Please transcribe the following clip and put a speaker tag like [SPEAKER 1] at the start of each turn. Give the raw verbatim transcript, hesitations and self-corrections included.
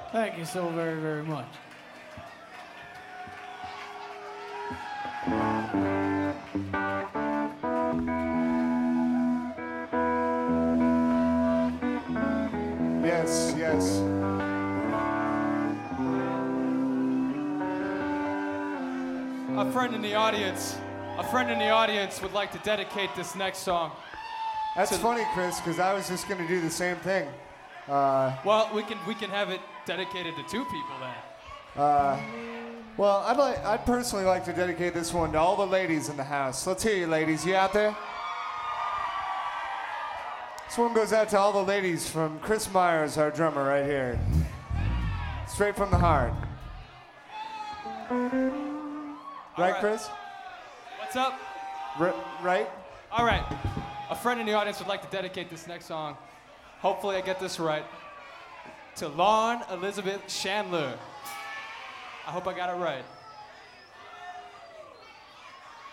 [SPEAKER 1] Thank you so very, very much.
[SPEAKER 2] Yes, yes.
[SPEAKER 3] A friend in the audience, a friend in the audience would like to dedicate this next song.
[SPEAKER 2] That's
[SPEAKER 3] to,
[SPEAKER 2] funny, Chris, because I was just going to do the same thing. Uh,
[SPEAKER 3] well, we can we can have it dedicated to two people then.
[SPEAKER 2] Uh, well, I'd like I'd personally like to dedicate this one to all the ladies in the house. Let's hear you, ladies. You out there? This one goes out to all the ladies from Chris Myers, our drummer, right here. Straight from the heart. Right,
[SPEAKER 3] right.
[SPEAKER 2] Chris?
[SPEAKER 3] What's up?
[SPEAKER 2] R- right?
[SPEAKER 3] All right. A friend in the audience would like to dedicate this next song. Hopefully I get this right. To Lauren Elizabeth Chandler. I hope I got it right.